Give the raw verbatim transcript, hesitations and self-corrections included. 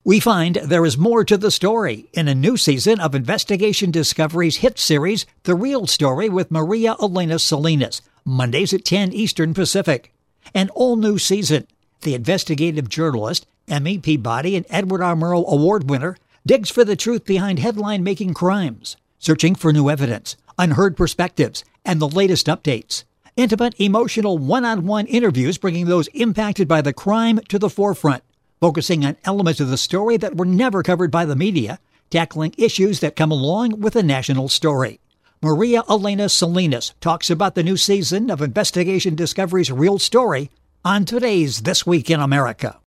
We find there is more to the story in a new season of Investigation Discovery's hit series, The Real Story with Maria Elena Salinas, Mondays at ten Eastern Pacific. An all-new season. The investigative journalist, Emmy Peabody and Edward R. Murrow Award winner, digs for the truth behind headline-making crimes, searching for new evidence, unheard perspectives, and the latest updates. Intimate, emotional, one-on-one interviews bringing those impacted by the crime to the forefront, focusing on elements of the story that were never covered by the media, tackling issues that come along with a national story. Maria Elena Salinas talks about the new season of Investigation Discovery's Real Story on today's This Week in America.